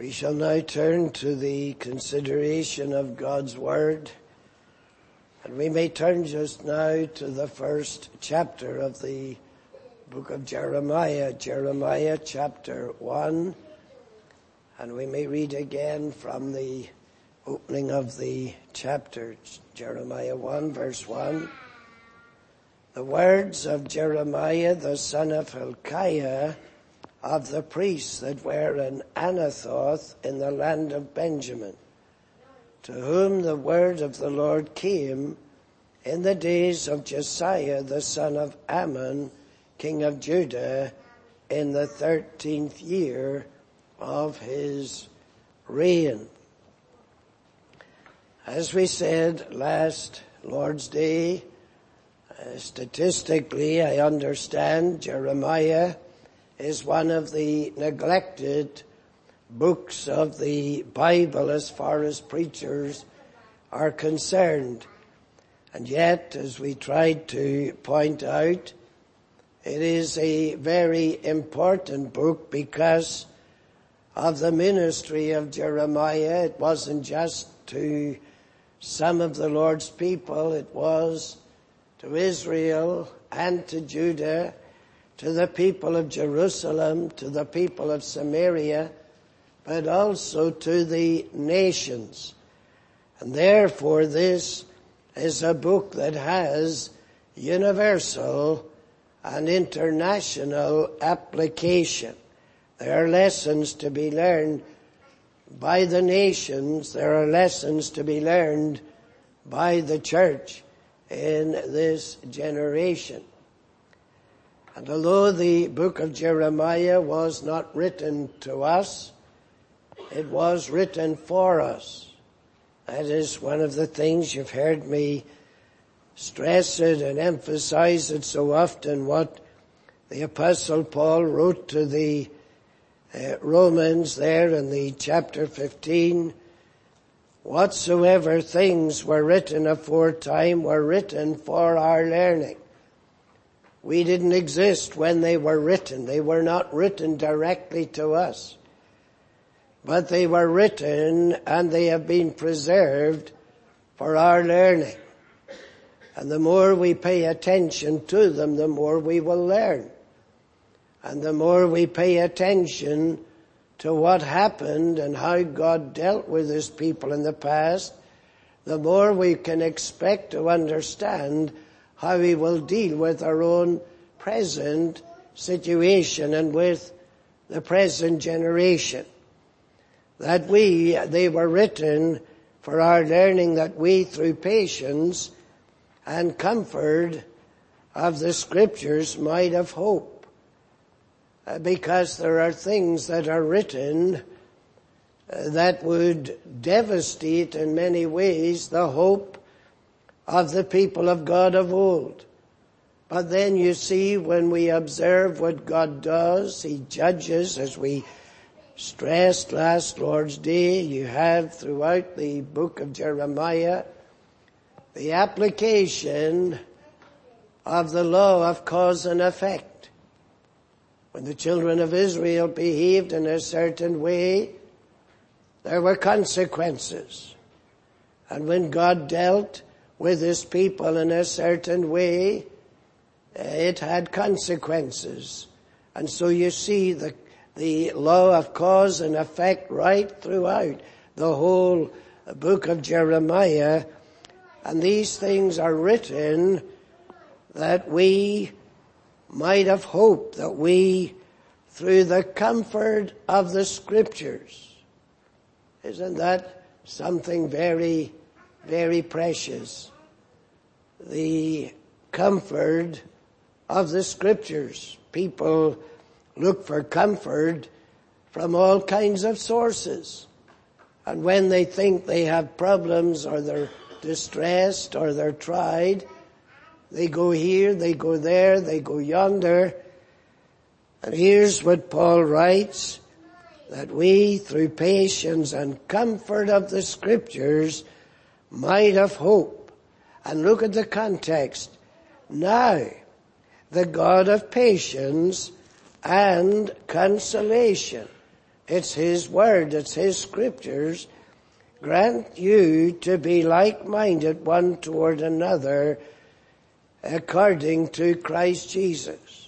We shall now turn to the consideration of God's Word, and we may turn just now to the first chapter of the book of Jeremiah, Jeremiah chapter 1, and we may read again from the opening of the chapter, Jeremiah 1 verse 1. The words of Jeremiah the son of Hilkiah, of the priests that were in Anathoth in the land of Benjamin, to whom the word of the Lord came in the days of Josiah the son of Ammon, king of Judah, in the 13th year of his reign. As we said last Lord's Day, statistically I understand Jeremiah is one of the neglected books of the Bible as far as preachers are concerned. And yet, as we tried to point out, it is a very important book because of the ministry of Jeremiah. It wasn't just to some of the Lord's people, it was to Israel and to Judah, to the people of Jerusalem, to the people of Samaria, but also to the nations. And therefore this is a book that has universal and international application. There are lessons to be learned by the nations. There are lessons to be learned by the church in this generation. And although the book of Jeremiah was not written to us, it was written for us. That is one of the things you've heard me stress it and emphasize it so often, what the Apostle Paul wrote to the Romans there in the chapter 15. Whatsoever things were written aforetime were written for our learning. We didn't exist when they were written. They were not written directly to us. But they were written and they have been preserved for our learning. And the more we pay attention to them, the more we will learn. And the more we pay attention to what happened and how God dealt with his people in the past, the more we can expect to understand how he will deal with our own present situation and with the present generation. That they were written for our learning, that we through patience and comfort of the scriptures might have hope. Because there are things that are written that would devastate in many ways the hope of the people of God of old. But then you see, when we observe what God does, he judges, as we stressed last Lord's Day. You have throughout the book of Jeremiah the application of the law of cause and effect. When the children of Israel behaved in a certain way, there were consequences. And when God dealt with his people in a certain way, it had consequences. And so you see the law of cause and effect right throughout the whole book of Jeremiah. And these things are written that we might have hope, that we, through the comfort of the scriptures. Isn't that something very, very precious? The comfort of the scriptures. People look for comfort from all kinds of sources. And when they think they have problems, or they're distressed, or they're tried, they go here, they go there, they go yonder. And here's what Paul writes, that we, through patience and comfort of the scriptures, might have hope. And look at the context. Now, the God of patience and consolation. It's His Word, it's His Scriptures. Grant you to be like-minded one toward another according to Christ Jesus.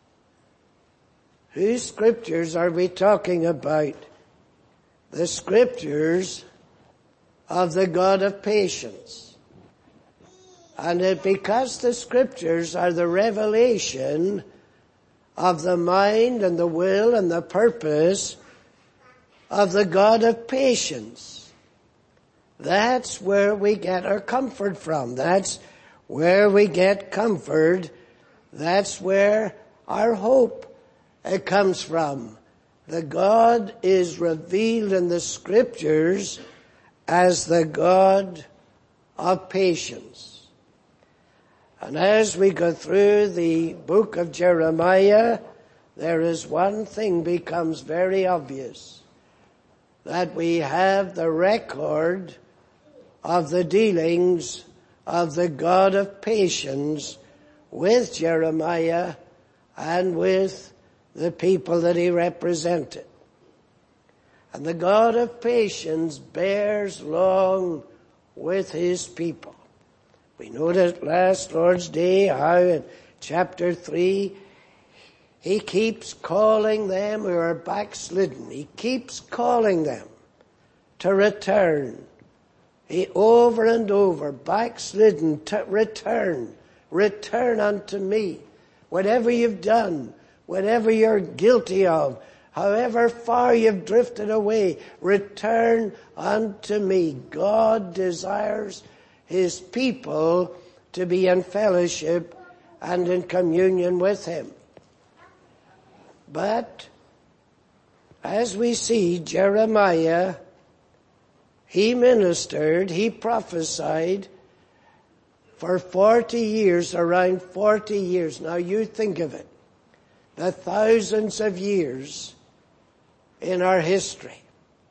Whose Scriptures are we talking about? The Scriptures of the God of patience. And because the Scriptures are the revelation of the mind and the will and the purpose of the God of patience, that's where we get our comfort from. That's where we get comfort. That's where our hope comes from. The God is revealed in the Scriptures as the God of patience. And as we go through the book of Jeremiah, there is one thing becomes very obvious, that we have the record of the dealings of the God of patience with Jeremiah and with the people that he represented. And the God of patience bears long with his people. We noted last Lord's Day how in chapter 3, he keeps calling them who are backslidden. He keeps calling them to return. He over and over, backslidden, to return. Return unto me. Whatever you've done, whatever you're guilty of, however far you've drifted away, return unto me. God desires his people to be in fellowship and in communion with him. But as we see, Jeremiah, he ministered, he prophesied for 40 years, around 40 years. Now you think of it, the thousands of years in our history.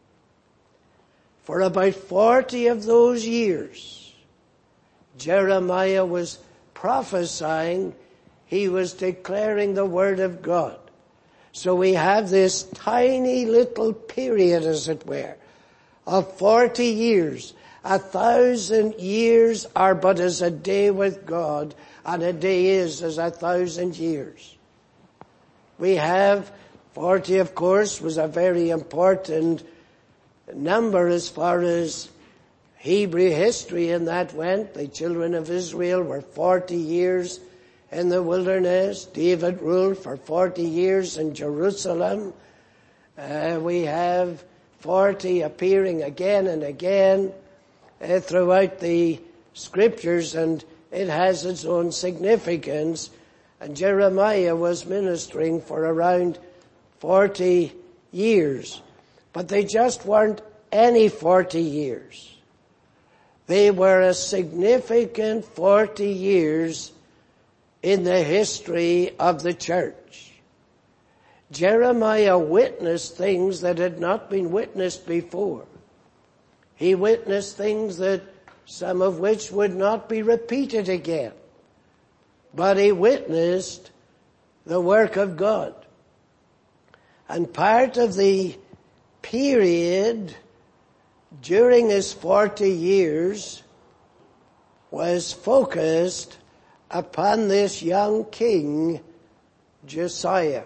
For about 40 of those years, Jeremiah was prophesying, he was declaring the Word of God. So we have this tiny little period, as it were, of 40 years. 1,000 years are but as a day with God, and a day is as 1,000 years. We have 40, of course, was a very important number as far as Hebrew history in that went. The children of Israel were 40 years in the wilderness. David ruled for 40 years in Jerusalem. We have 40 appearing again and again throughout the Scriptures, and it has its own significance. And Jeremiah was ministering for around 40 years. But they just weren't any 40 years. They were a significant 40 years in the history of the church. Jeremiah witnessed things that had not been witnessed before. He witnessed things that some of which would not be repeated again. But he witnessed the work of God. And part of the period during his 40 years was focused upon this young king, Josiah.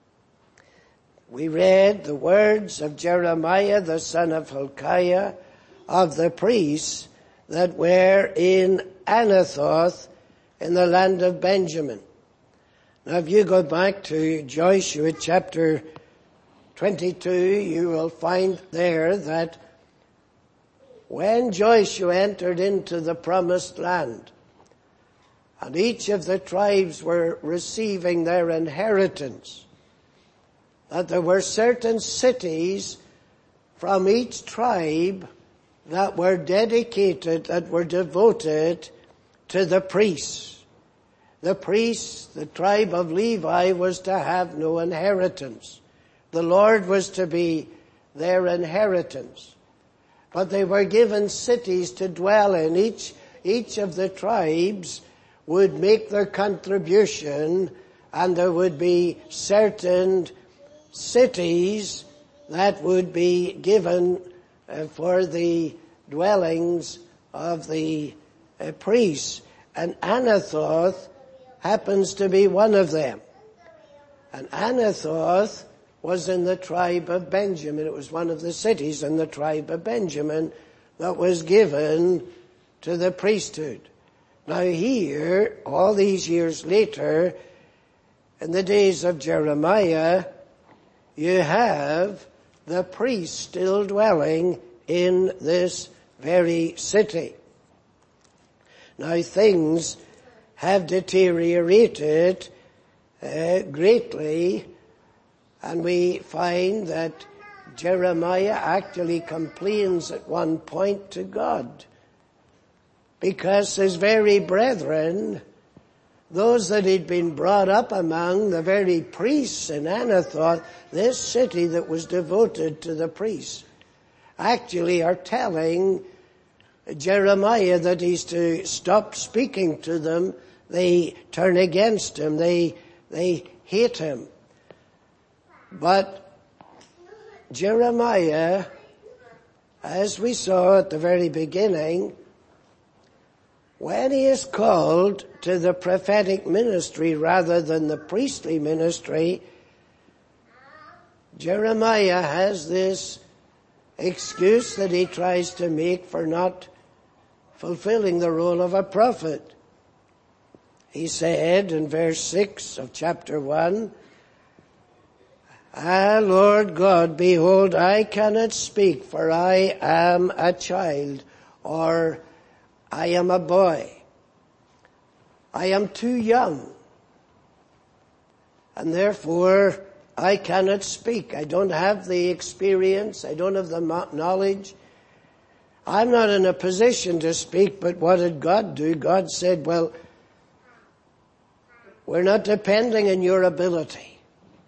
We read the words of Jeremiah, the son of Hilkiah, of the priests that were in Anathoth in the land of Benjamin. Now if you go back to Joshua chapter 22, you will find there that when Joshua entered into the promised land, and each of the tribes were receiving their inheritance, that there were certain cities from each tribe that were dedicated, that were devoted to the priests. The priests, the tribe of Levi, was to have no inheritance. The Lord was to be their inheritance. But they were given cities to dwell in. Each of the tribes would make their contribution, and there would be certain cities that would be given for the dwellings of the priests. And Anathoth happens to be one of them. And Anathoth was in the tribe of Benjamin. It was one of the cities in the tribe of Benjamin that was given to the priesthood. Now here, all these years later, in the days of Jeremiah, you have the priests still dwelling in this very city. Now things have deteriorated greatly, and we find that Jeremiah actually complains at one point to God, because his very brethren, those that he'd been brought up among, the very priests in Anathoth, this city that was devoted to the priests, actually are telling Jeremiah that he's to stop speaking to them. They turn against him. They hate him. But Jeremiah, as we saw at the very beginning, when he is called to the prophetic ministry rather than the priestly ministry, Jeremiah has this excuse that he tries to make for not fulfilling the role of a prophet. He said in verse 6 of chapter 1, "Ah, Lord God, behold, I cannot speak, for I am a child," or "I am a boy. I am too young, and therefore I cannot speak. I don't have the experience. I don't have the knowledge. I'm not in a position to speak." But what did God do? God said, well, we're not depending on your ability.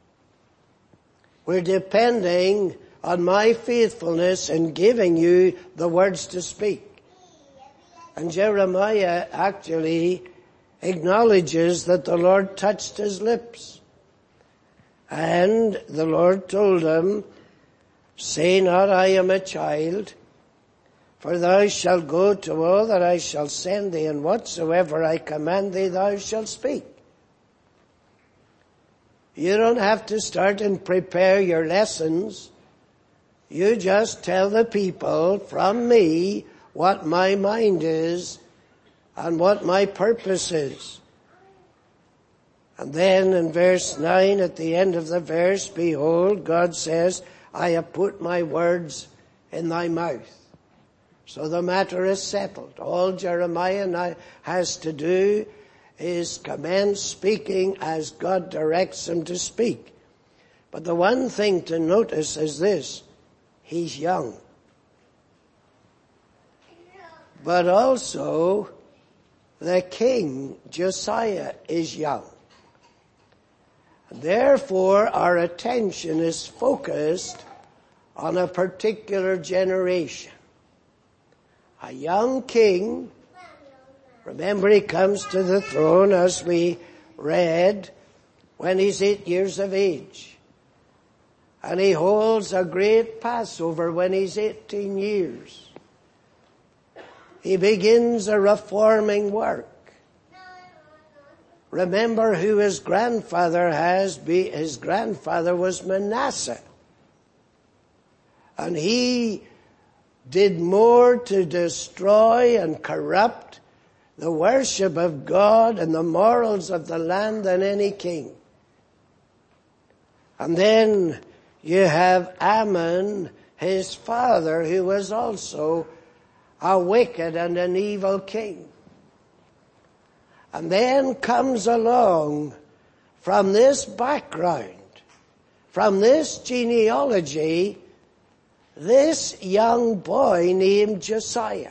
We're depending on my faithfulness in giving you the words to speak. And Jeremiah actually acknowledges that the Lord touched his lips. And the Lord told him, "Say not, I am a child, for thou shalt go to all that I shall send thee, and whatsoever I command thee thou shalt speak." You don't have to start and prepare your lessons. You just tell the people from me what my mind is and what my purpose is. And then in verse 9, at the end of the verse, behold, God says, "I have put my words in thy mouth." So the matter is settled. All Jeremiah now has to do is commence speaking as God directs him to speak. But the one thing to notice is this: he's young. But also, the king, Josiah, is young. Therefore, our attention is focused on a particular generation. A young king. Remember, he comes to the throne, as we read, when he's 8 years of age. And he holds a great Passover when he's 18 years. He begins a reforming work. Remember who his grandfather has. His grandfather was Manasseh. And he did more to destroy and corrupt the worship of God and the morals of the land than any king. And then you have Ammon, his father, who was also a wicked and an evil king. And then comes along from this background, from this genealogy, this young boy named Josiah.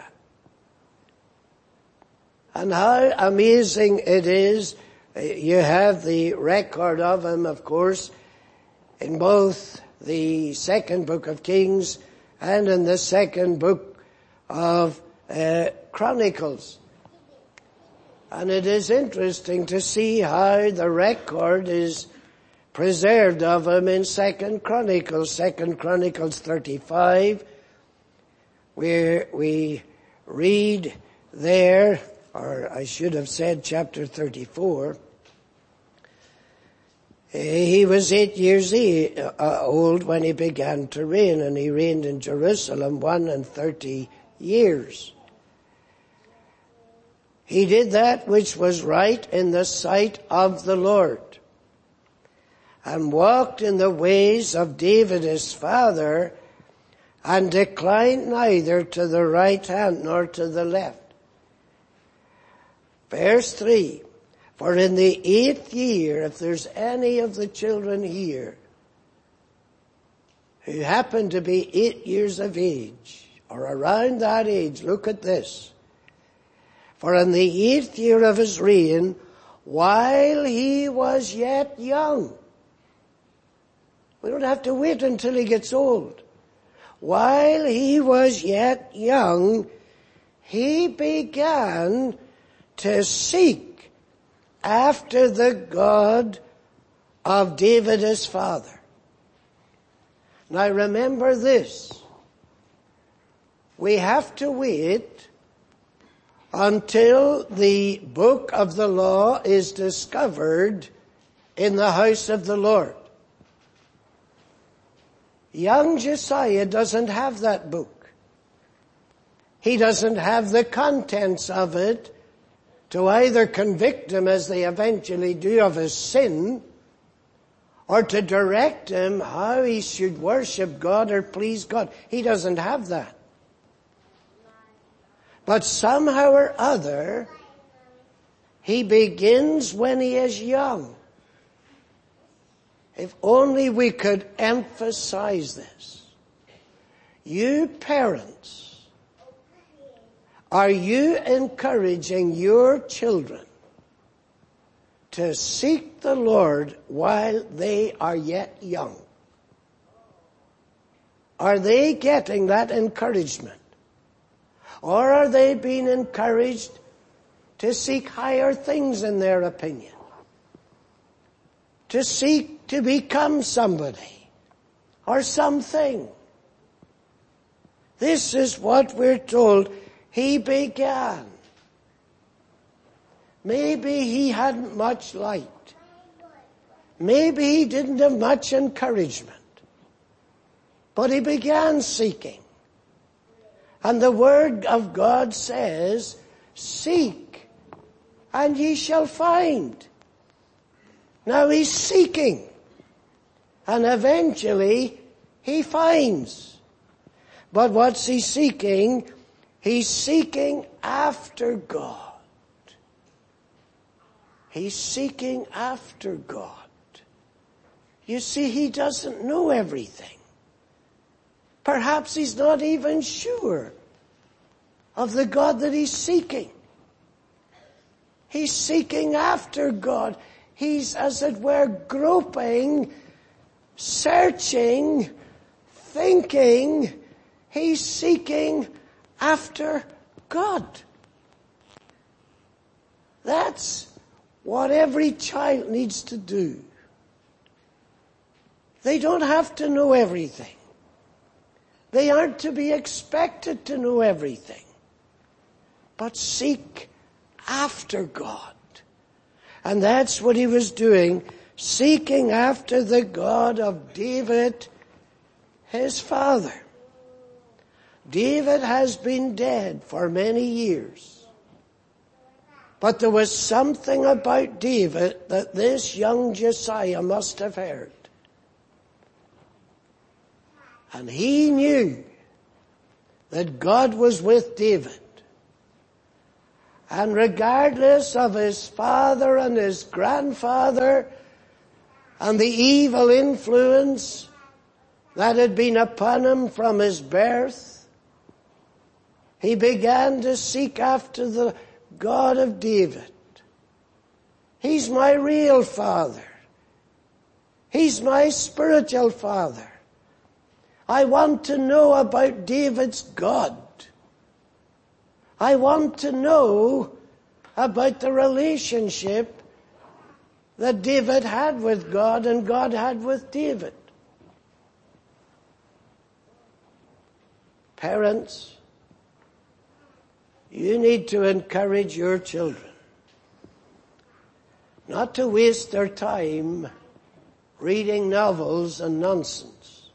And how amazing it is. You have the record of him, of course, in both the second book of Kings and in the second book of Chronicles. And it is interesting to see how the record is preserved of him in 2 Chronicles 35, where we read there, or I should have said chapter 34, he was 8 years old when he began to reign, and he reigned in Jerusalem 31 years. He did that which was right in the sight of the Lord, and walked in the ways of David his father, and declined neither to the right hand nor to the left. Verse 3, for in the 8th year, if there's any of the children here who happen to be 8 years of age, or around that age, look at this. For in the 8th year of his reign, while he was yet young, we don't have to wait until he gets old. While he was yet young, he began to seek after the God of David his father. Now remember this. We have to wait until the book of the law is discovered in the house of the Lord. Young Josiah doesn't have that book. He doesn't have the contents of it to either convict him, as they eventually do, of his sin, or to direct him how he should worship God or please God. He doesn't have that. But somehow or other, he begins when he is young. If only we could emphasize this. You parents, are you encouraging your children to seek the Lord while they are yet young? Are they getting that encouragement? Or are they being encouraged to seek higher things in their opinion? To seek to become somebody or something? This is what we're told he began. Maybe he hadn't much light. Maybe he didn't have much encouragement. But he began seeking. And the word of God says, seek and ye shall find. Now he's seeking. And eventually he finds. But what's he seeking? He's seeking after God. He's seeking after God. You see, he doesn't know everything. Perhaps he's not even sure of the God that he's seeking. He's seeking after God. He's, as it were, groping, searching, thinking. He's seeking after God. That's what every child needs to do. They don't have to know everything. They aren't to be expected to know everything. But seek after God. And that's what he was doing, seeking after the God of David, his father. David has been dead for many years. But there was something about David that this young Josiah must have heard. And he knew that God was with David. And regardless of his father and his grandfather and the evil influence that had been upon him from his birth, he began to seek after the God of David. He's my real father. He's my spiritual father. I want to know about David's God. I want to know about the relationship that David had with God and God had with David. Parents, you need to encourage your children not to waste their time reading novels and nonsense,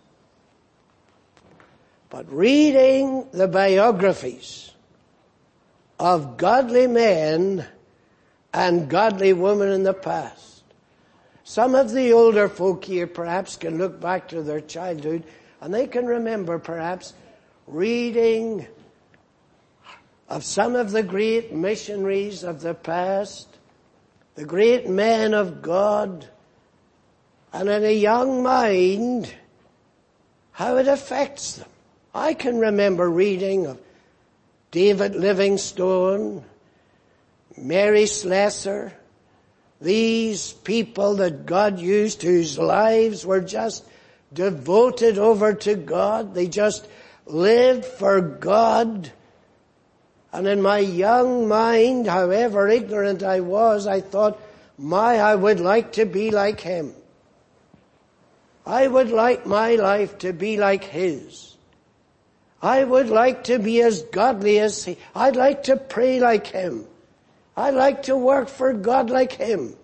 but reading the biographies of godly men and godly women in the past. Some of the older folk here perhaps can look back to their childhood and they can remember perhaps reading of some of the great missionaries of the past, the great men of God, and in a young mind, how it affects them. I can remember reading of David Livingstone, Mary Slessor, these people that God used whose lives were just devoted over to God. They just lived for God. And in my young mind, however ignorant I was, I thought, I would like to be like him. I would like my life to be like his. I would like to be as godly as he. I'd like to pray like him. I'd like to work for God like him.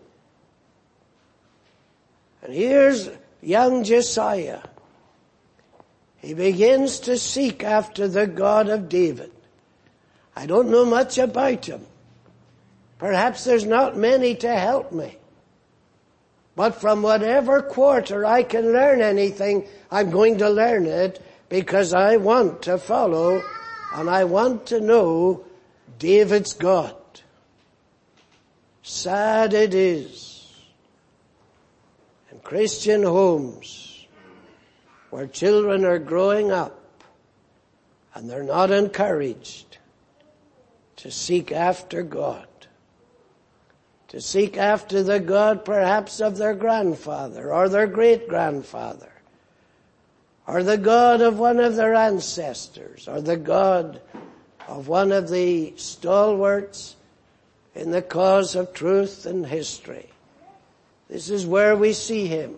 And here's young Josiah. He begins to seek after the God of David. I don't know much about him. Perhaps there's not many to help me. But from whatever quarter I can learn anything, I'm going to learn it because I want to follow and I want to know David's God. Sad it is in Christian homes where children are growing up and they're not encouraged to seek after God. To seek after the God perhaps of their grandfather or their great-grandfather, or the God of one of their ancestors, or the God of one of the stalwarts in the cause of truth and history. This is where we see him.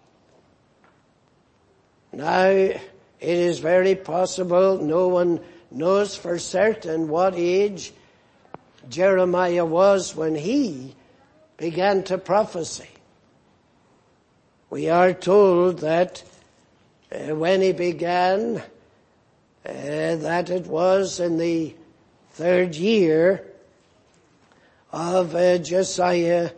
Now, it is very possible, no one knows for certain what age Jeremiah was when he began to prophesy. We are told that when he began, that it was in the 3rd year of Josiah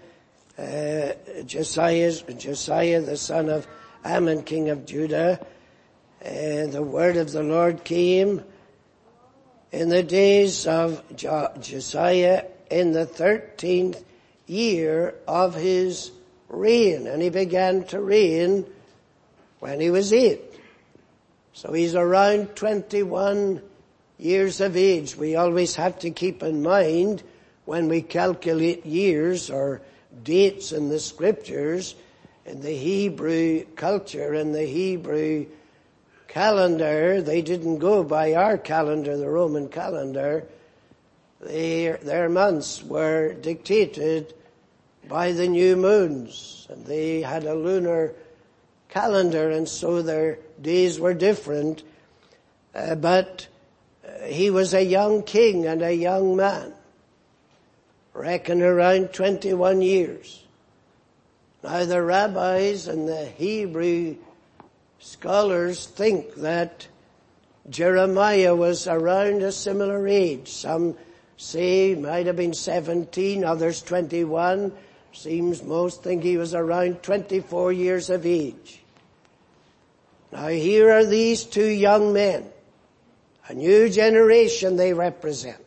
the son of Ammon, king of Judah. The word of the Lord came in the days of Josiah in the 13th year of his reign. And he began to reign when he was 8. So he's around 21 years of age. We always have to keep in mind when we calculate years or dates in the scriptures, in the Hebrew culture, in the Hebrew calendar, they didn't go by our calendar, the Roman calendar. Their months were dictated by the new moons, and they had a lunar calendar, and so their days were different. But he was a young king and a young man, reckon around 21 years. Now the rabbis and the Hebrew scholars think that Jeremiah was around a similar age. Some say he might have been 17, others 21. Seems most think he was around 24 years of age. Now here are these two young men. A new generation they represent.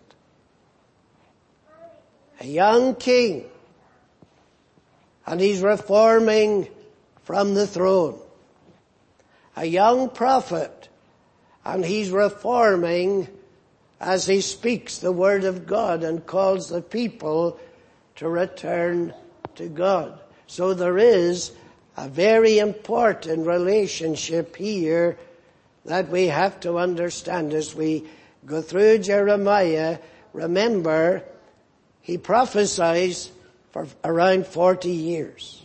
A young king. And he's reforming from the throne. A young prophet. And he's reforming as he speaks the word of God and calls the people to return to God. So there is a very important relationship here that we have to understand as we go through Jeremiah. Remember, he prophesies for around 40 years.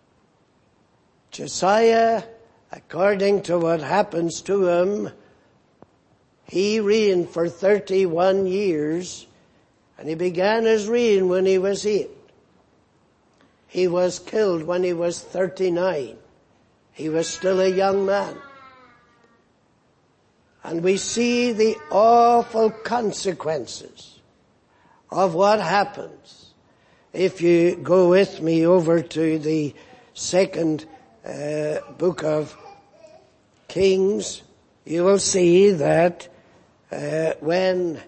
Josiah, according to what happens to him, he reigned for 31 years, and he began his reign when he was 8. He was killed when he was 39. He was still a young man. And we see the awful consequences of what happens. If you go with me over to the second book of Kings, you will see that when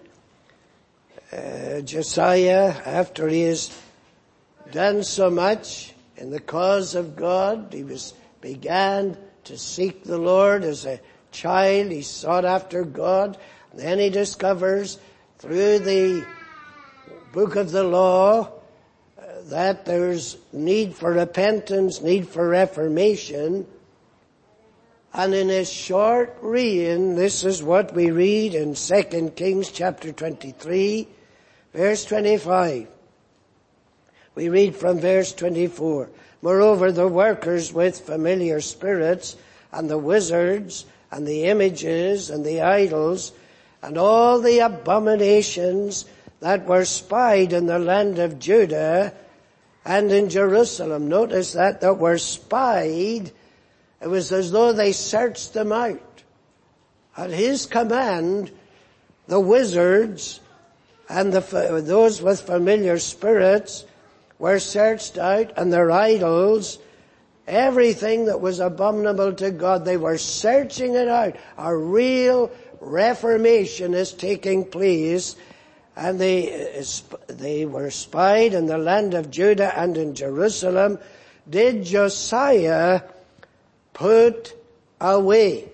Josiah, after he has done so much in the cause of God, he began to seek the Lord as a child. He sought after God. And then he discovers through the book of the law that there's need for repentance, need for reformation. And in his short reign, this is what we read in 2 Kings chapter 23, verse 25. We read from verse 24. Moreover, the workers with familiar spirits and the wizards and the images and the idols and all the abominations that were spied in the land of Judah and in Jerusalem. Notice that were spied. It was as though they searched them out. At his command, the wizards and those with familiar spirits were searched out, and their idols, everything that was abominable to God, they were searching it out. A real reformation is taking place, and they were spied in the land of Judah and in Jerusalem. Did Josiah put away?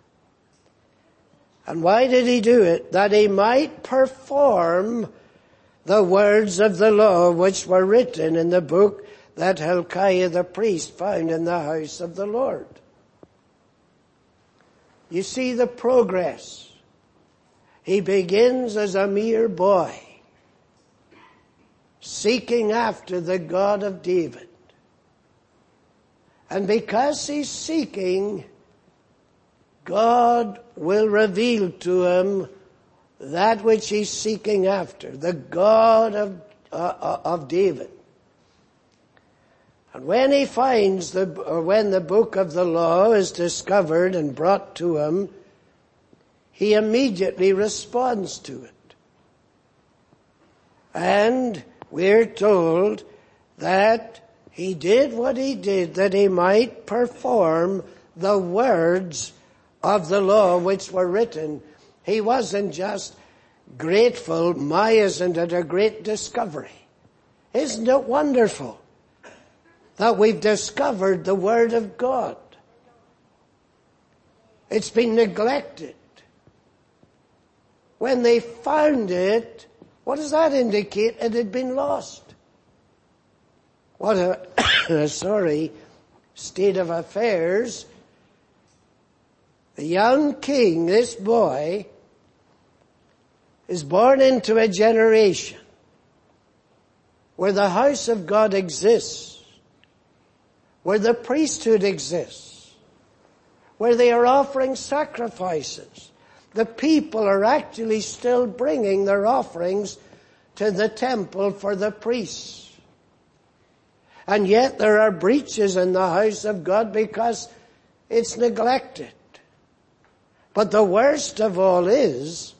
And why did he do it? That he might perform the words of the law which were written in the book that Hilkiah the priest found in the house of the Lord. You see the progress. He begins as a mere boy, seeking after the God of David. And because he's seeking, God will reveal to him that which he's seeking after, the God of David. And when he finds when the book of the law is discovered and brought to him, he immediately responds to it. And we're told that he did what he did that he might perform the words of the law which were written. He wasn't just grateful. My, isn't it a great discovery? Isn't it wonderful that we've discovered the Word of God? It's been neglected. When they found it, what does that indicate? It had been lost. What a sorry state of affairs. The young king, this boy, is born into a generation where the house of God exists, where the priesthood exists, where they are offering sacrifices. The people are actually still bringing their offerings to the temple for the priests. And yet there are breaches in the house of God because it's neglected. But the worst of all is,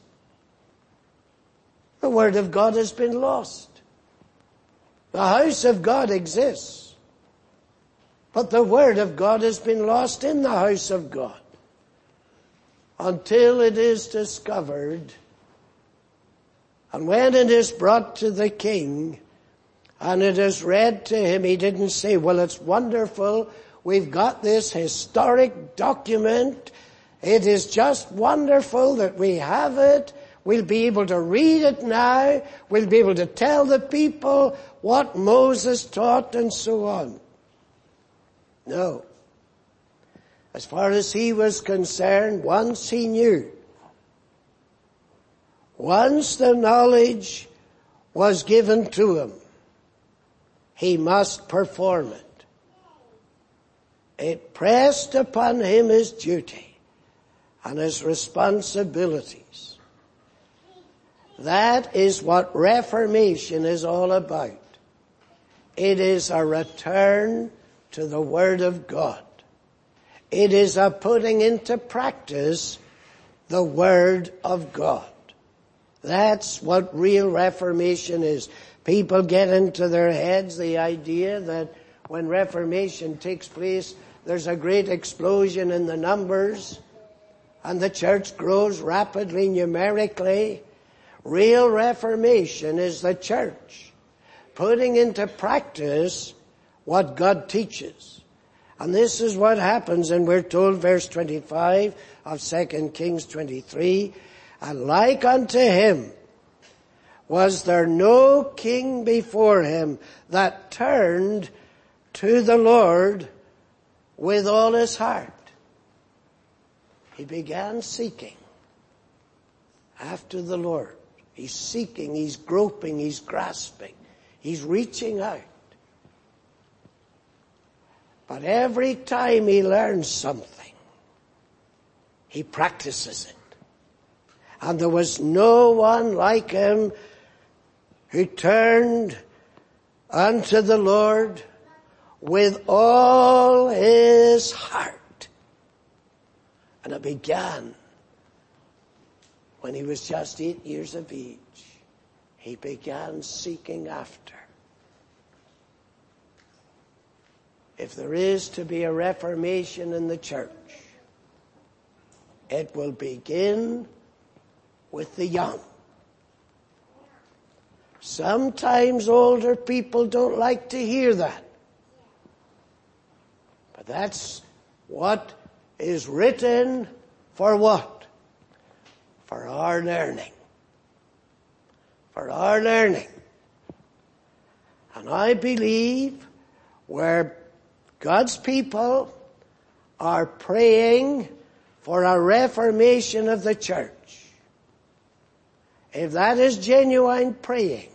the Word of God has been lost. The house of God exists, but the Word of God has been lost in the house of God until it is discovered. And when it is brought to the king and it is read to him, he didn't say, well, it's wonderful. We've got this historic document. It is just wonderful that we have it. We'll be able to read it now. We'll be able to tell the people what Moses taught and so on. No. As far as he was concerned, once he knew, once the knowledge was given to him, he must perform it. It pressed upon him his duty and his responsibilities. That is what Reformation is all about. It is a return to the Word of God. It is a putting into practice the Word of God. That's what real Reformation is. People get into their heads the idea that when Reformation takes place, there's a great explosion in the numbers and the church grows rapidly numerically. Real Reformation is the church putting into practice what God teaches. And this is what happens, and we're told, verse 25 of 2 Kings 23, and like unto him was there no king before him that turned to the Lord with all his heart. He began seeking after the Lord. He's seeking, he's groping, he's grasping, he's reaching out. But every time he learns something, he practices it. And there was no one like him who turned unto the Lord with all his heart. And it began when he was just 8 years of age. He began seeking after. If there is to be a reformation in the church, it will begin with the young. Sometimes older people don't like to hear that. But that's what is written for what? For our learning. For our learning. And I believe where God's people are praying for a reformation of the church, if that is genuine praying,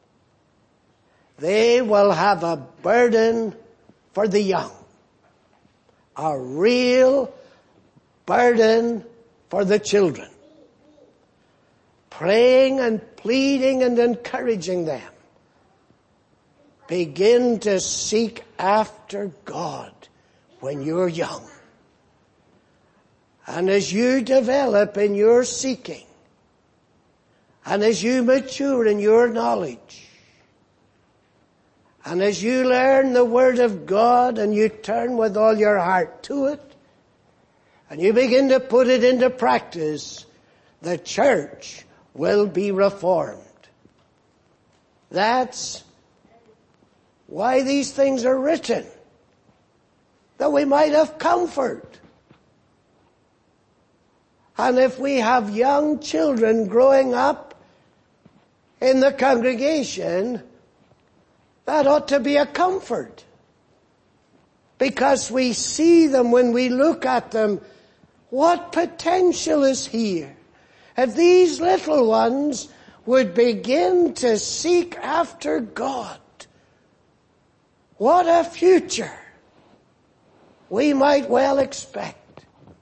they will have a burden for the young. A real burden for the children. Praying and pleading and encouraging them. Begin to seek after God when you're young. And as you develop in your seeking, and as you mature in your knowledge, and as you learn the Word of God and you turn with all your heart to it, and you begin to put it into practice, the church will be reformed. That's why these things are written, that we might have comfort. And if we have young children growing up in the congregation, that ought to be a comfort. Because we see them when we look at them, what potential is here? If these little ones would begin to seek after God, what a future we might well expect.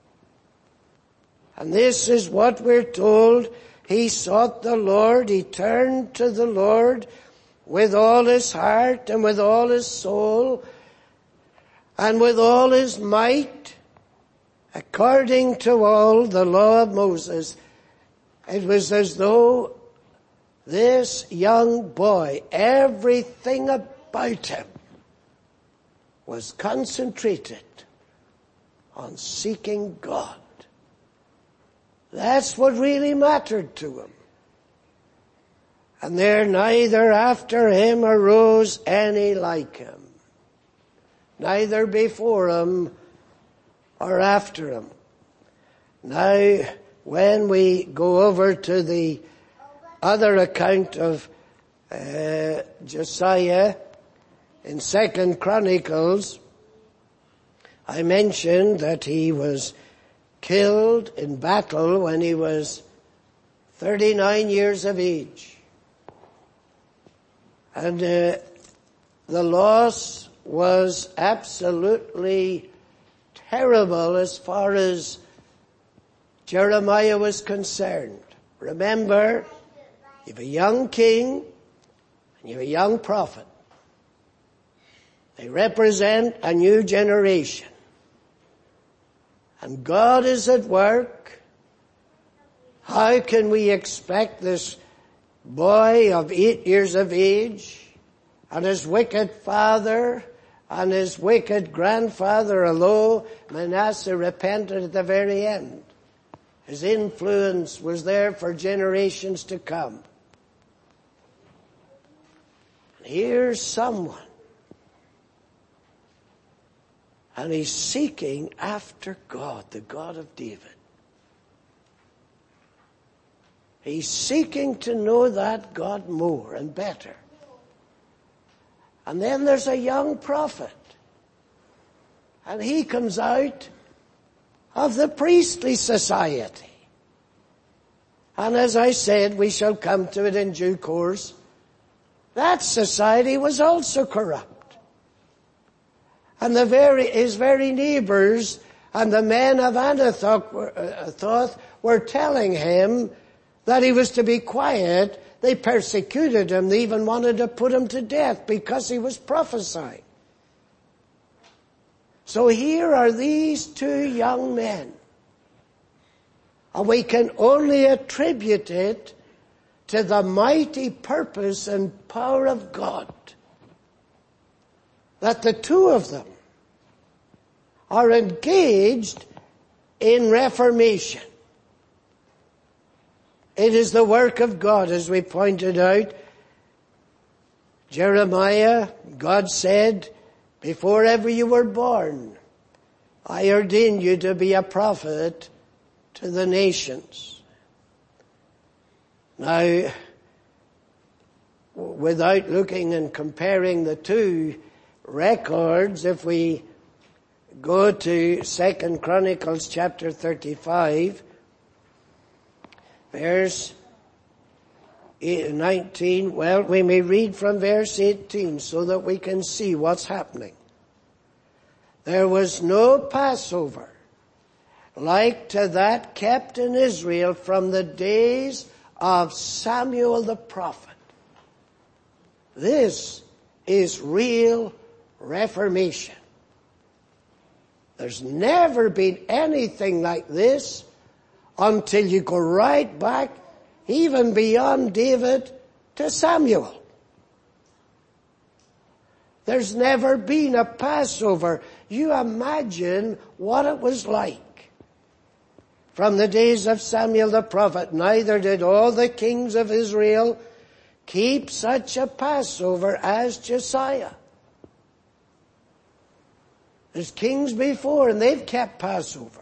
And this is what we're told. He sought the Lord, he turned to the Lord with all his heart and with all his soul and with all his might, according to all the law of Moses. It was as though this young boy, everything about him was concentrated on seeking God. That's what really mattered to him. And there neither after him arose any like him, neither before him or after him. Now, when we go over to the other account of Josiah in 2 Chronicles, I mentioned that he was killed in battle when he was 39 years of age. And the loss was absolutely terrible as far as Jeremiah was concerned. Remember, you have a young king and you have a young prophet. They represent a new generation. And God is at work. How can we expect this boy of 8 years of age and his wicked father and his wicked grandfather, although Manasseh repented at the very end? His influence was there for generations to come. And here's someone, and he's seeking after God, the God of David. He's seeking to know that God more and better. And then there's a young prophet, and he comes out of the priestly society. And as I said, we shall come to it in due course, that society was also corrupt. And his very neighbors and the men of Anathoth were telling him that he was to be quiet. They persecuted him. They even wanted to put him to death because he was prophesying. So here are these two young men. And we can only attribute it to the mighty purpose and power of God that the two of them are engaged in reformation. It is the work of God, as we pointed out. Jeremiah, God said, before ever you were born, I ordained you to be a prophet to the nations. Now, without looking and comparing the two records, if we go to 2 Chronicles chapter 35, verse 19, well, we may read from verse 18 so that we can see what's happening. There was no Passover like to that kept in Israel from the days of Samuel the prophet. This is real reformation. There's never been anything like this until you go right back, even beyond David, to Samuel. There's never been a Passover. You imagine what it was like from the days of Samuel the prophet. Neither did all the kings of Israel keep such a Passover as Josiah. There's kings before, and they've kept Passover.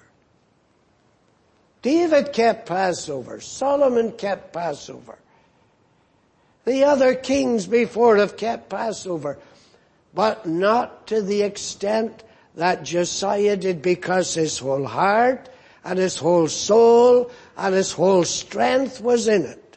David kept Passover. Solomon kept Passover. The other kings before have kept Passover, but not to the extent that Josiah did, because his whole heart and his whole soul and his whole strength was in it.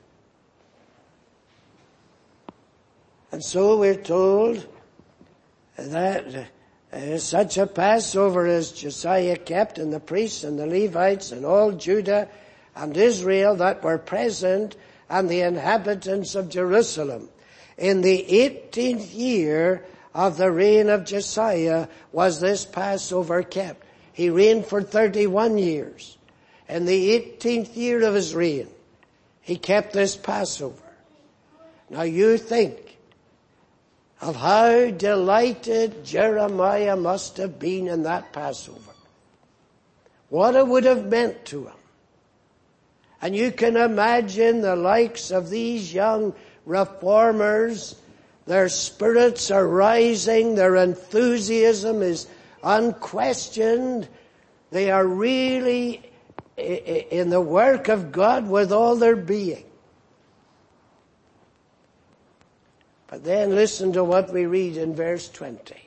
And so we're told that such a Passover as Josiah kept, and the priests and the Levites and all Judah and Israel that were present, and the inhabitants of Jerusalem, in the 18th year of the reign of Josiah was this Passover kept. He reigned for 31 years. In the 18th year of his reign, he kept this Passover. Now you think of how delighted Jeremiah must have been in that Passover. What it would have meant to him. And you can imagine the likes of these young reformers. Their spirits are rising. Their enthusiasm is unquestioned. They are really in the work of God with all their being. But then listen to what we read in verse 20.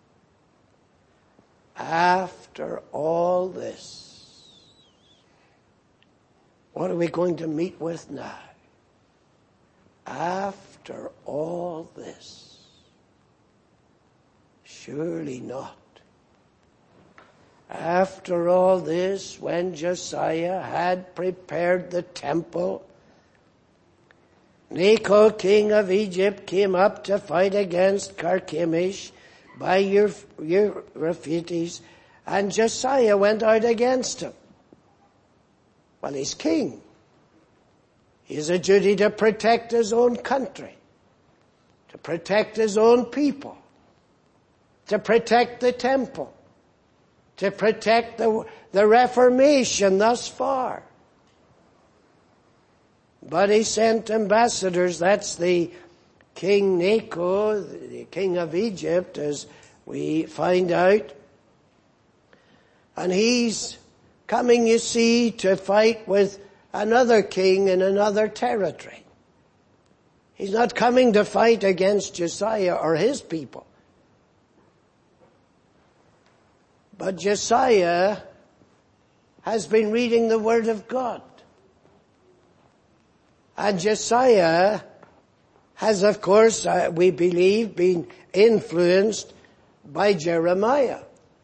After all this, what are we going to meet with now? After all this, Surely not. After all this, when Josiah had prepared the temple, Necho, king of Egypt, came up to fight against Carchemish by Euphrates, and Josiah went out against him. Well, he's king. He has a duty to protect his own country, to protect his own people, to protect the temple, to protect the Reformation thus far. But he sent ambassadors, that's the King Necho, the king of Egypt, as we find out. And he's coming, you see, to fight with another king in another territory. He's not coming to fight against Josiah or his people. But Josiah has been reading the Word of God. And Josiah has, of course, we believe, been influenced by Jeremiah.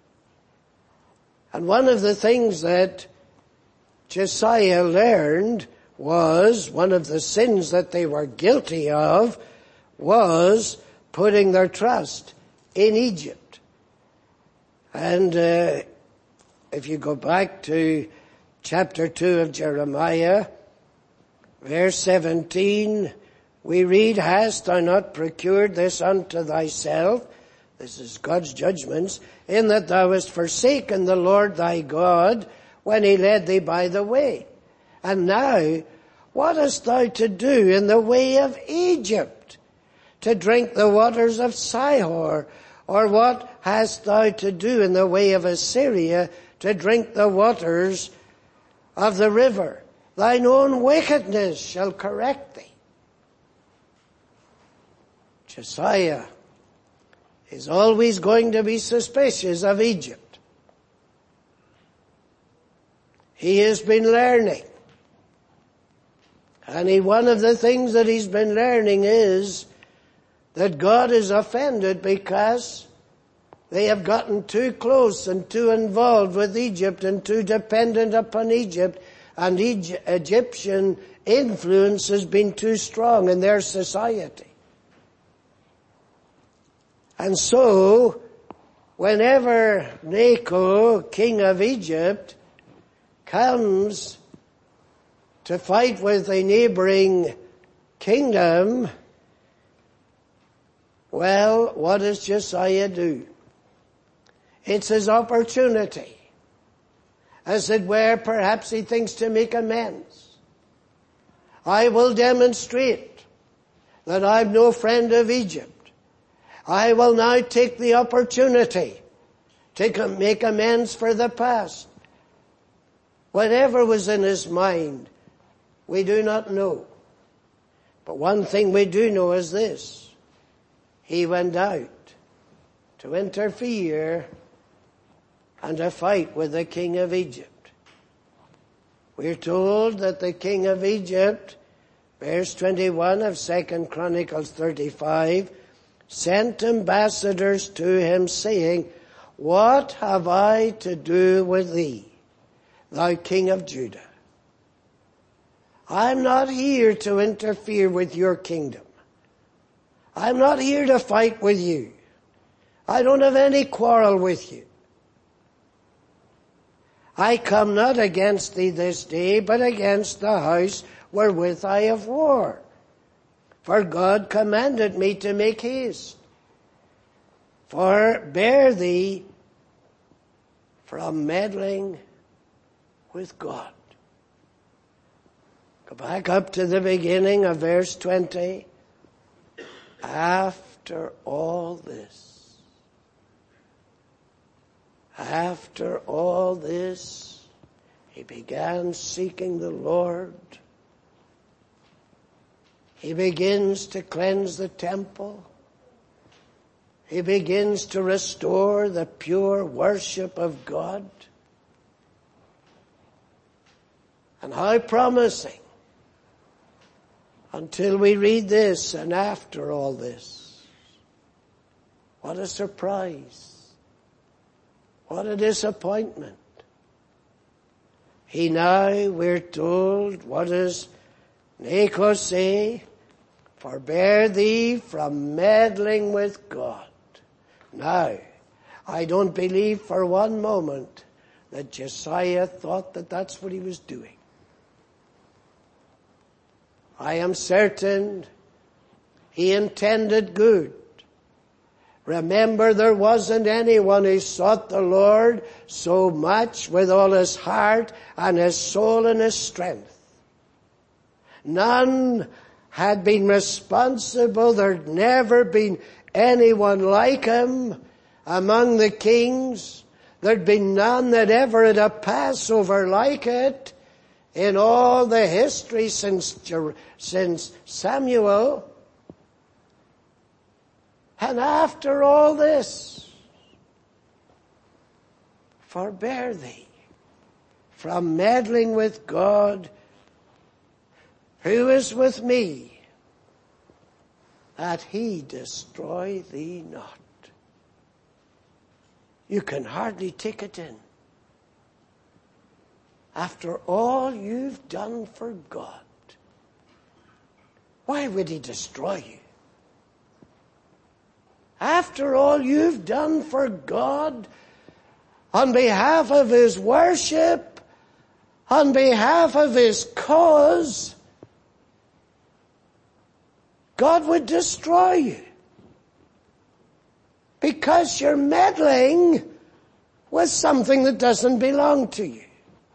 And one of the things that Josiah learned was, one of the sins that they were guilty of, was putting their trust in Egypt. And if you go back to chapter 2 of Jeremiah, verse 17, we read, "Hast thou not procured this unto thyself?" This is God's judgments. "In that thou hast forsaken the Lord thy God when he led thee by the way. And now, what hast thou to do in the way of Egypt? To drink the waters of Sihor? Or what hast thou to do in the way of Assyria? To drink the waters of the river? Thine own wickedness shall correct thee." Josiah is always going to be suspicious of Egypt. He has been learning. And one of the things that he's been learning is that God is offended because they have gotten too close and too involved with Egypt and too dependent upon Egypt, and Egyptian influence has been too strong in their society. And so, whenever Necho, king of Egypt, comes to fight with a neighboring kingdom, well, what does Josiah do? It's his opportunity. As it were, perhaps he thinks to make amends. I will demonstrate that I'm no friend of Egypt. I will now take the opportunity to make amends for the past. Whatever was in his mind, we do not know. But one thing we do know is this. He went out to interfere and to fight with the king of Egypt. We're told that the king of Egypt, verse 21 of 2 Chronicles 35, sent ambassadors to him saying, "What have I to do with thee, thou king of Judah? I'm not here to interfere with your kingdom. I'm not here to fight with you. I don't have any quarrel with you. I come not against thee this day, but against the house wherewith I have war. For God commanded me to make haste. Forbear thee from meddling with God." Go back up to the beginning of verse 20. After all this, he began seeking the Lord. He begins to cleanse the temple. He begins to restore the pure worship of God. And how promising, until we read this, and after all this. What a surprise. What a disappointment. He now, we're told, what does Necho say? Forbear thee from meddling with God. Now, I don't believe for one moment that Josiah thought that that's what he was doing. I am certain he intended good. Remember, there wasn't anyone who sought the Lord so much with all his heart and his soul and his strength. None had been responsible. There'd never been anyone like him among the kings. There'd been none that ever had a Passover like it in all the history since Samuel. And after all this, forbear thee from meddling with God, who is with me, that he destroy thee not. You can hardly take it in. After all you've done for God, why would he destroy you? After all you've done for God, on behalf of his worship, on behalf of his cause, God would destroy you. Because you're meddling with something that doesn't belong to you.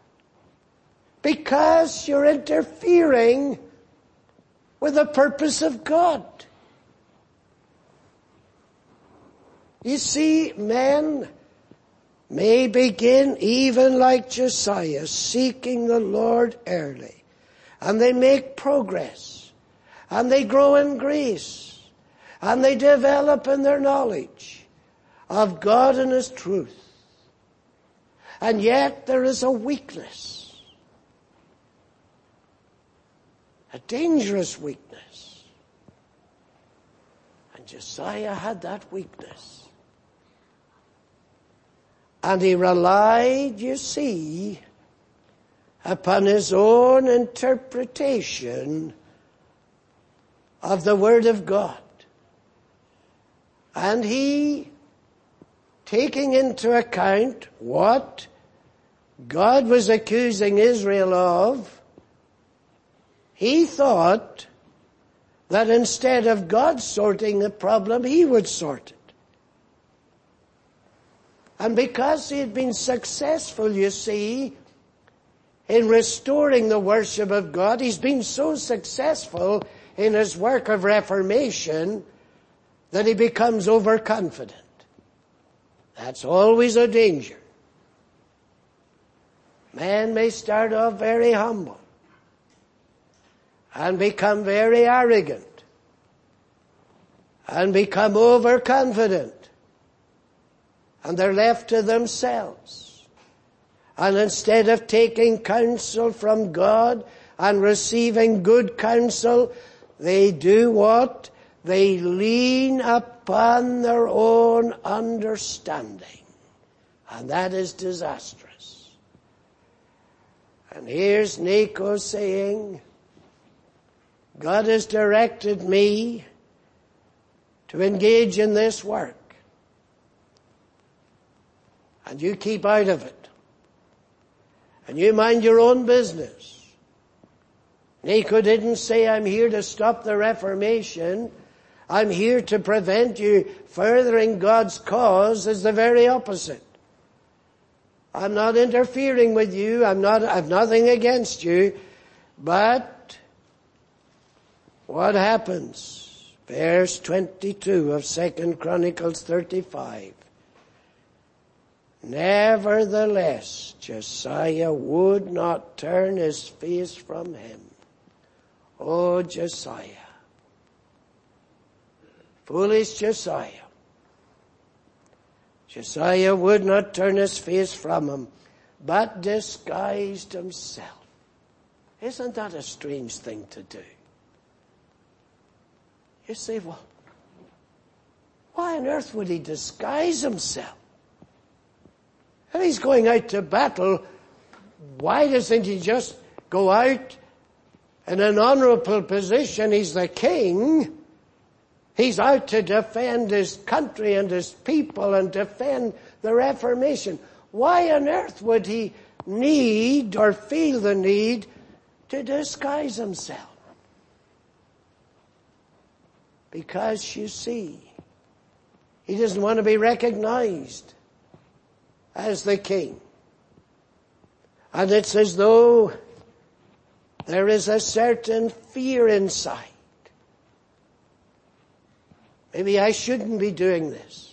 Because you're interfering with the purpose of God. You see, men may begin even like Josiah, seeking the Lord early. And they make progress. And they grow in grace. And they develop in their knowledge of God and his truth. And yet there is a weakness. A dangerous weakness. And Josiah had that weakness. And he relied, you see, upon his own interpretation of the Word of God. And he, taking into account what God was accusing Israel of, he thought that instead of God sorting the problem, he would sort it. And because he had been successful, you see, in restoring the worship of God, he's been so successful in his work of reformation that he becomes overconfident. That's always a danger. Man may start off very humble and become very arrogant and become overconfident. And they're left to themselves. And instead of taking counsel from God and receiving good counsel, they do what? They lean upon their own understanding. And that is disastrous. And here's Necho saying, God has directed me to engage in this work. And you keep out of it. And you mind your own business. Necho didn't say, I'm here to stop the Reformation. I'm here to prevent you furthering God's cause. Is the very opposite. I'm not interfering with you. I've nothing against you. But what happens? Verse 22 of 2 Chronicles 35. Nevertheless, Josiah would not turn his face from him. Oh, Josiah. Foolish Josiah. Josiah would not turn his face from him, but disguised himself. Isn't that a strange thing to do? You say, well, Why on earth would he disguise himself? If he's going out to battle, why doesn't he just go out in an honorable position? He's the king. He's out to defend his country and his people and defend the Reformation. Why on earth would he need or feel the need to disguise himself? Because, you see, he doesn't want to be recognized as the king. And it's as though there is a certain fear inside. Maybe I shouldn't be doing this.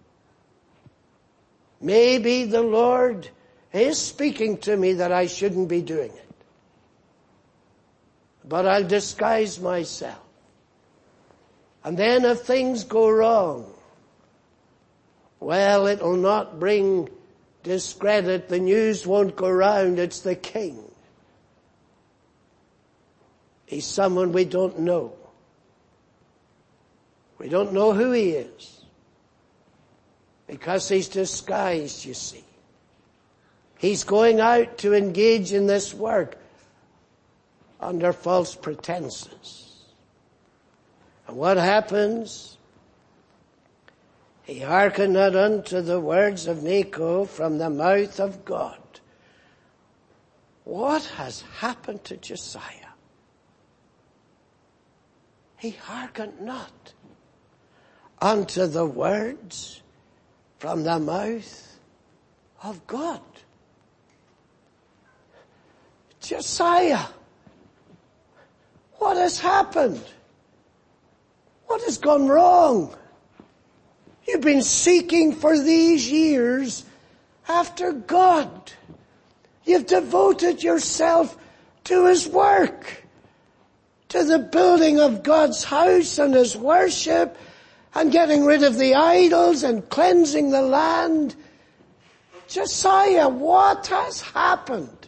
Maybe the Lord is speaking to me that I shouldn't be doing it. But I'll disguise myself. And then if things go wrong, well, it'll not bring discredit. The news won't go round. It's the king. He's someone we don't know. We don't know who he is. Because he's disguised, you see. He's going out to engage in this work under false pretenses. And what happens? He hearkened not unto the words of Necho from the mouth of God. What has happened to Josiah? He hearkened not unto the words from the mouth of God. Josiah, what has happened? What has gone wrong? You've been seeking for these years after God. You've devoted yourself to his work, to the building of God's house and his worship, and getting rid of the idols and cleansing the land. Josiah, what has happened?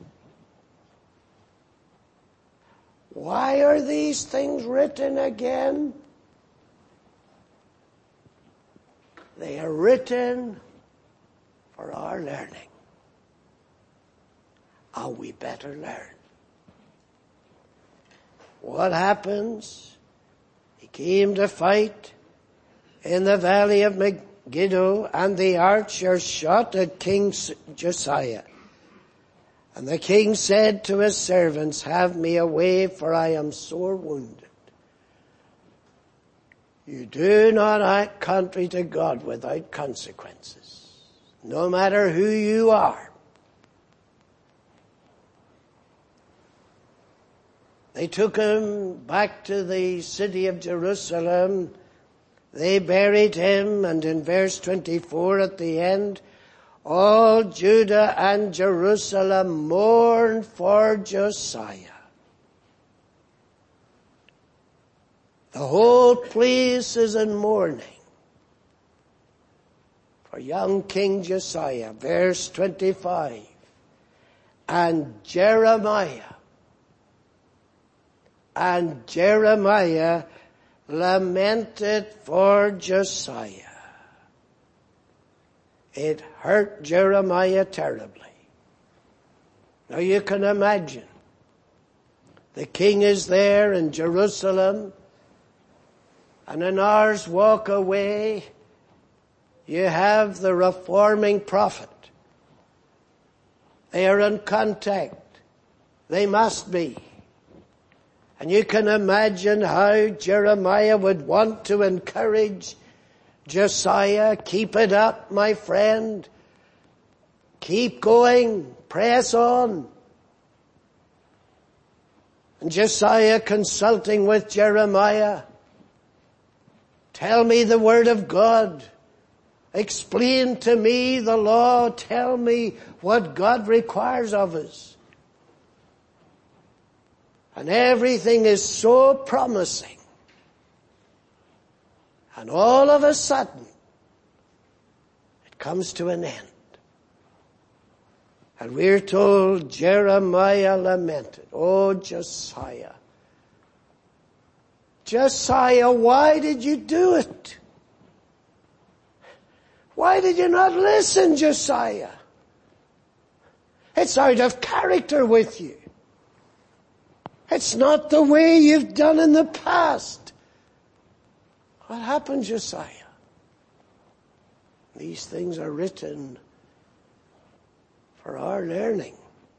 Why are these things written again? They are written for our learning. Oh, we better learn. What happens? He came to fight in the valley of Megiddo, and the archer shot at King Josiah. And the king said to his servants, have me away, for I am sore wounded. You do not act contrary to God without consequences, no matter who you are. They took him back to the city of Jerusalem. They buried him, and in verse 24 at the end, all Judah and Jerusalem mourned for Josiah. The whole place is in mourning for young King Josiah. Verse 25. And Jeremiah lamented for Josiah. It hurt Jeremiah terribly. Now you can imagine. The king is there in Jerusalem, and an hour's walk away, you have the reforming prophet. They are in contact. They must be. And you can imagine how Jeremiah would want to encourage Josiah. Keep it up, my friend. Keep going. Press on. And Josiah consulting with Jeremiah. Tell me the word of God. Explain to me the law. Tell me what God requires of us. And everything is so promising. And all of a sudden, it comes to an end. And we're told Jeremiah lamented. Oh, Josiah. Josiah, why did you do it? Why did you not listen, Josiah? It's out of character with you. It's not the way you've done in the past. What happened, Josiah? These things are written for our learning.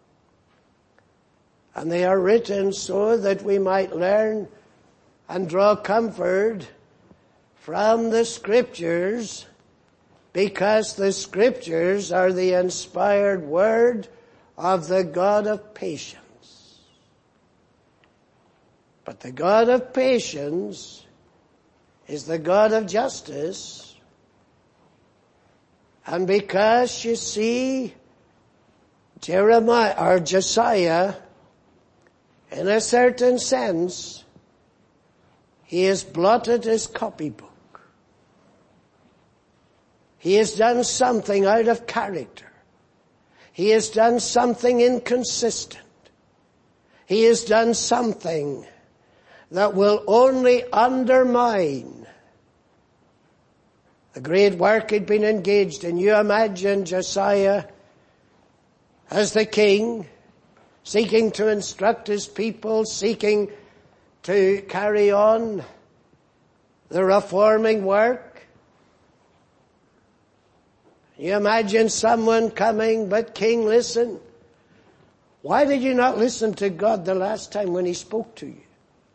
And they are written so that we might learn and draw comfort from the Scriptures, because the Scriptures are the inspired word of the God of patience. But the God of patience is the God of justice. And because, you see, Josiah, in a certain sense, he has blotted his copybook. He has done something out of character. He has done something inconsistent. He has done something that will only undermine the great work he'd been engaged in. You imagine Josiah as the king, seeking to instruct his people, seeking to carry on the reforming work. You imagine someone coming, but king, listen. Why did you not listen to God the last time when he spoke to you?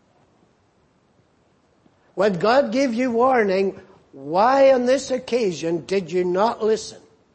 When God gave you warning, why on this occasion did you not listen?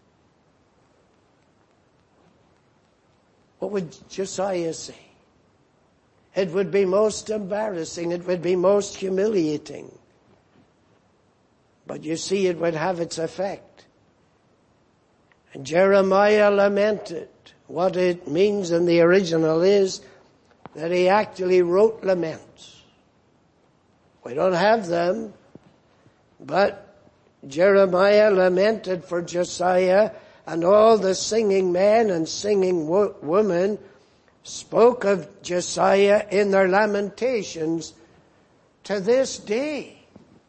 What would Josiah say? It would be most embarrassing. It would be most humiliating. But you see, it would have its effect. And Jeremiah lamented. What it means in the original is that he actually wrote laments. We don't have them, but Jeremiah lamented for Josiah, and all the singing men and singing women spoke of Josiah in their lamentations to this day.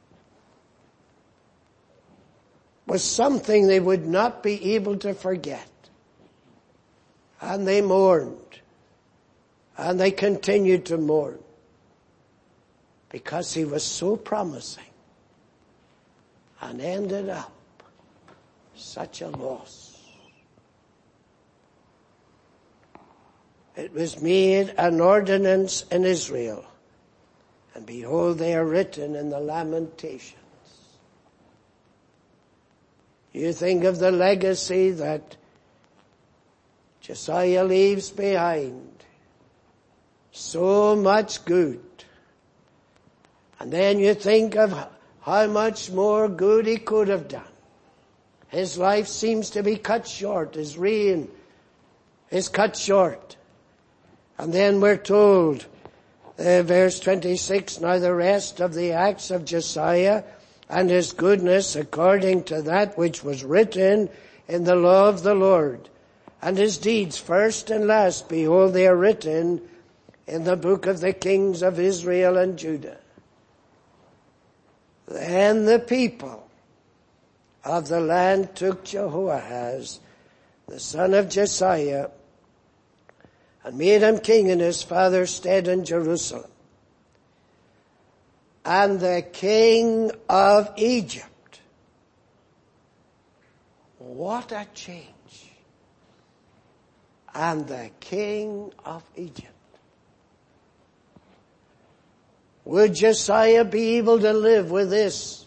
Was something they would not be able to forget. And they mourned. And they continued to mourn. Because he was so promising. And ended up such a loss. It was made an ordinance in Israel. And behold, they are written in the Lamentations. You think of the legacy that Josiah leaves behind. So much good. And then you think of how much more good he could have done. His life seems to be cut short. His reign is cut short. And then we're told, verse 26, now the rest of the acts of Josiah and his goodness according to that which was written in the law of the Lord, and his deeds first and last, behold, they are written in the book of the kings of Israel and Judah. Then the people of the land took Jehoahaz, the son of Josiah, and made him king in his father's stead in Jerusalem. And the king of Egypt. What a change. And the king of Egypt. Would Josiah be able to live with this?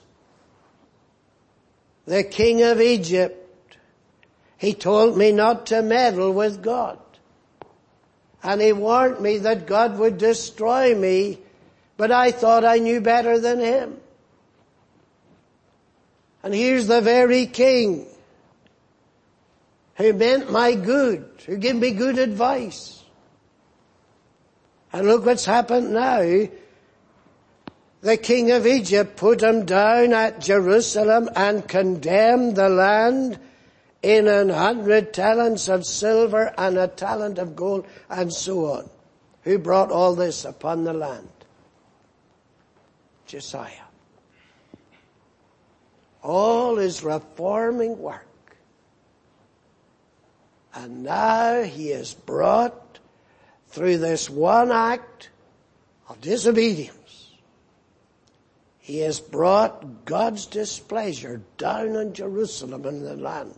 The king of Egypt. He told me not to meddle with God. And he warned me that God would destroy me, but I thought I knew better than him. And here's the very king who meant my good, who gave me good advice. And look what's happened now. The king of Egypt put him down at Jerusalem and condemned the land in 100 talents of silver and a talent of gold, and so on. Who brought all this upon the land? Josiah. all his reforming work. And now he is brought through this one act of disobedience. He has brought God's displeasure down on Jerusalem and the land.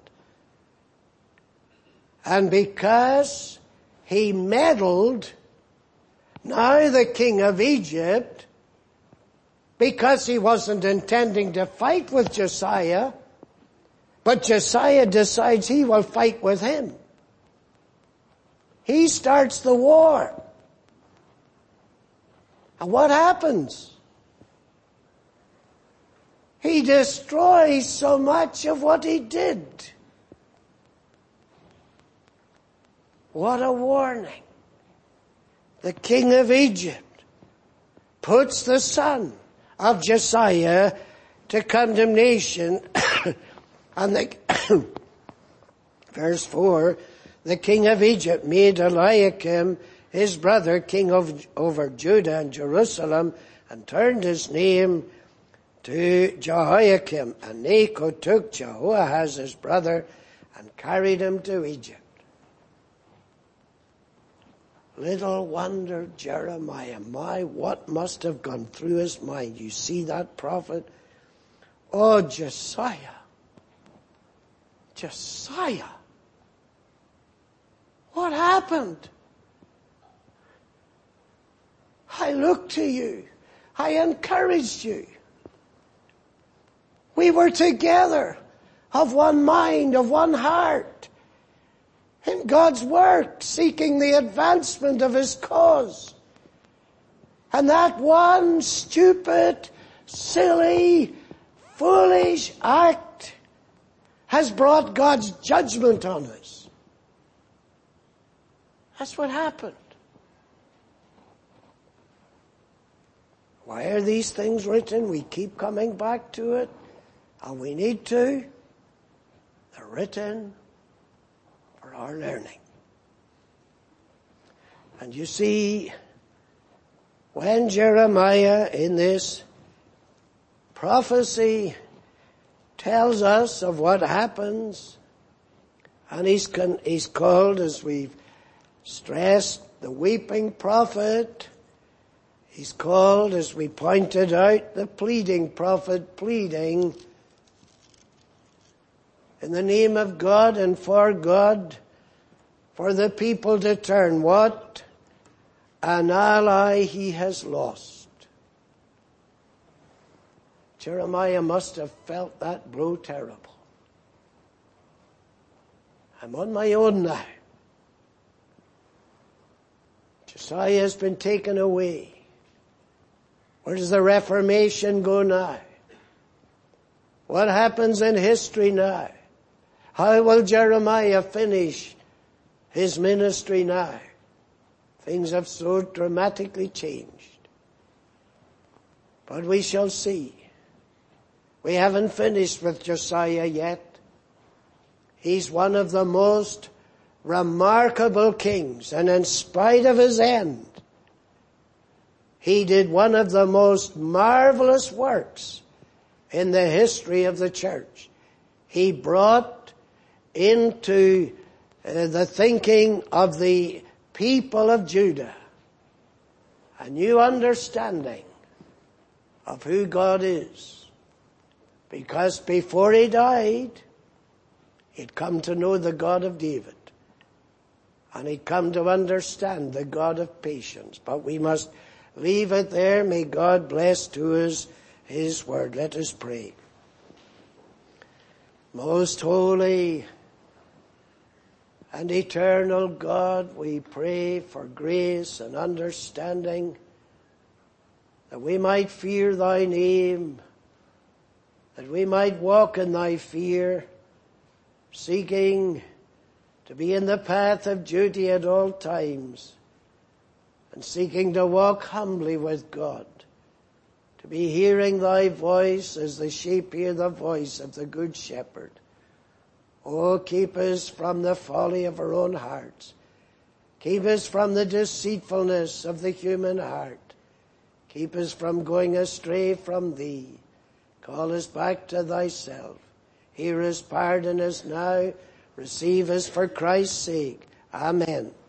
And because he meddled, now the king of Egypt, because he wasn't intending to fight with Josiah, but Josiah decides he will fight with him. He starts the war. And what happens? He destroys so much of what he did. What a warning. The king of Egypt puts the son of Josiah to condemnation. And verse 4, the king of Egypt made Eliakim, his brother, king over Judah and Jerusalem, and turned his name to Jehoiakim. And Necho took Jehoahaz, his brother, and carried him to Egypt. Little wonder Jeremiah, what must have gone through his mind. You see that prophet? Oh, Josiah. What happened? I looked to you. I encouraged you. We were together, of one mind, of one heart, in God's work, seeking the advancement of his cause. And that one stupid, silly, foolish act has brought God's judgment on us. That's what happened. Why are these things written? We keep coming back to it, and we need to. They're written for our learning. And you see, when Jeremiah in this prophecy tells us of what happens, and he's called, as we've stressed, the weeping prophet. He's called, as we pointed out, the pleading prophet, pleading in the name of God and for God, for the people to turn. What an ally he has lost. Jeremiah must have felt that blow terrible. I'm on my own now. Josiah has been taken away. Where does the Reformation go now? What happens in history now? How will Jeremiah finish his ministry now? Things have so dramatically changed. But we shall see. We haven't finished with Josiah yet. He's one of the most remarkable kings, and in spite of his end, he did one of the most marvelous works in the history of the church. He brought into the thinking of the people of Judah a new understanding of who God is. Because before he died, he'd come to know the God of David. And he'd come to understand the God of patience. But we must leave it there. May God bless to us his word. Let us pray. Most holy and eternal God, we pray for grace and understanding, that we might fear thy name, that we might walk in thy fear, seeking to be in the path of duty at all times, and seeking to walk humbly with God, to be hearing thy voice as the sheep hear the voice of the good shepherd. Oh, keep us from the folly of our own hearts. Keep us from the deceitfulness of the human heart. Keep us from going astray from thee. Call us back to thyself. Hear us, pardon us now. Receive us for Christ's sake. Amen.